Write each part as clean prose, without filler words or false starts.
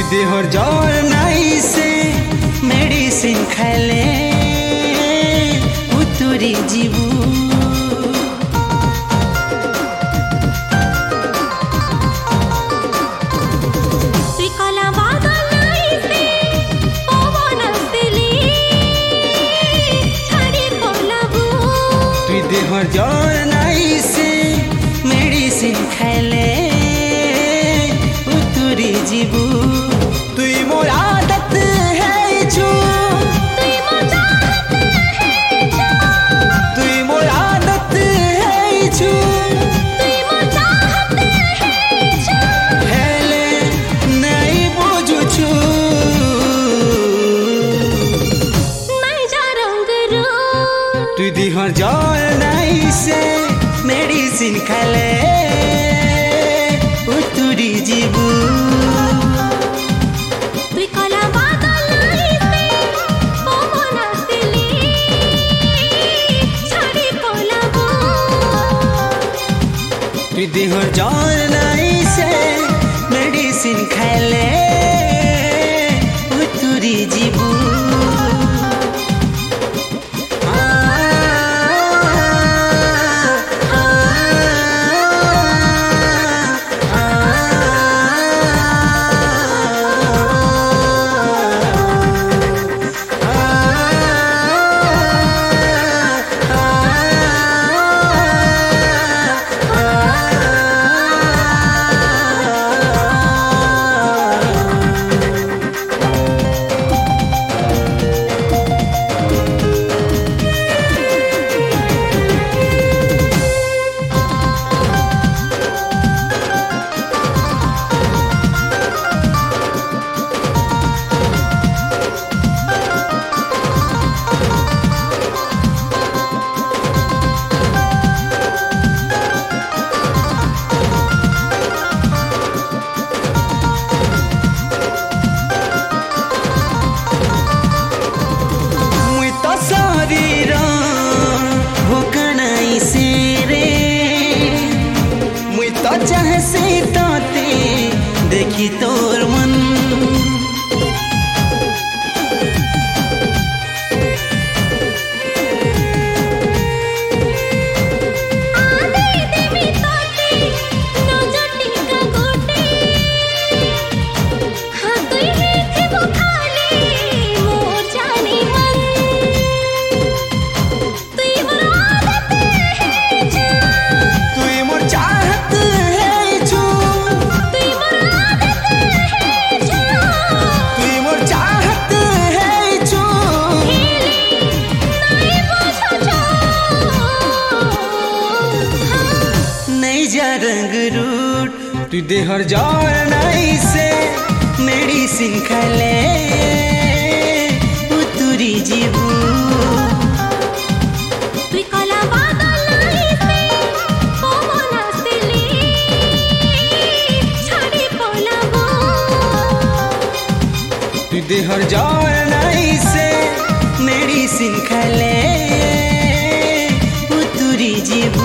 There জ্বর নাইছে medicine খাইলে উতুরি জীবু there জ্বর নাইছে মেডিসিন খাইলে উতুরি জীবু তুই মোর আদত হেইছু তুই মোর চাহত হেইছু তুই মোর আদত হেইছু তুই মোর চাহত হেইছু হেলে নাই বুঝুছু নাই যা রঙ রু তুই দেহর জ্বর নাইছে মেডিসিন খাইলে উতুরি জীবু তুই কলা বাদল নাইছে পবন আসিলি ছাড়ি পলাবো তুই দেহর জ্বর নাইছে মেডিসিন খাইলে উতুরি জীবু चाहे से ताते देखी तोर मन रंग रूट तू देहर জ্বর নাইছে মেডিসিন খাইলে উতুরি জীবু তুই কলা বাদল নাইছে পবন আসিলি ছাড়ি পলাবো তুই দেহর জ্বর নাইছে মেডিসিন খাইলে উতুরি জীবু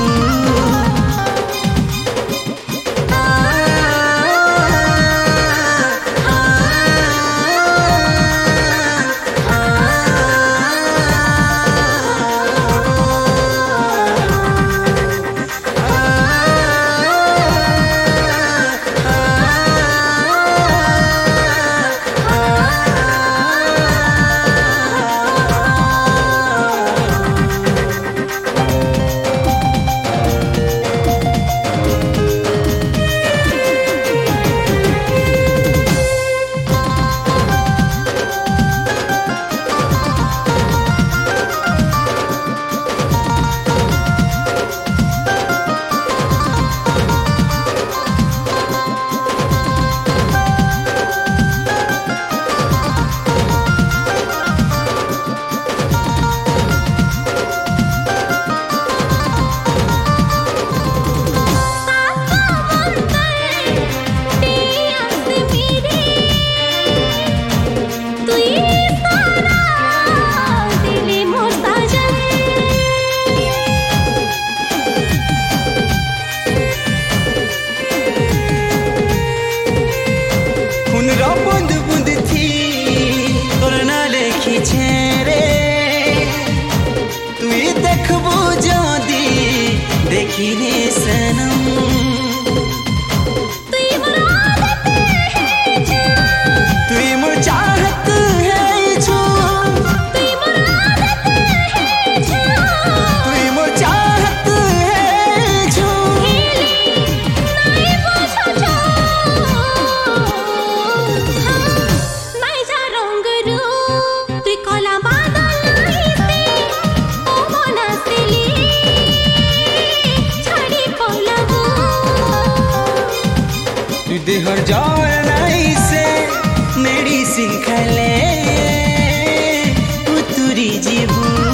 भावनाई से मेडिसिन खाले उतुरी जीबू।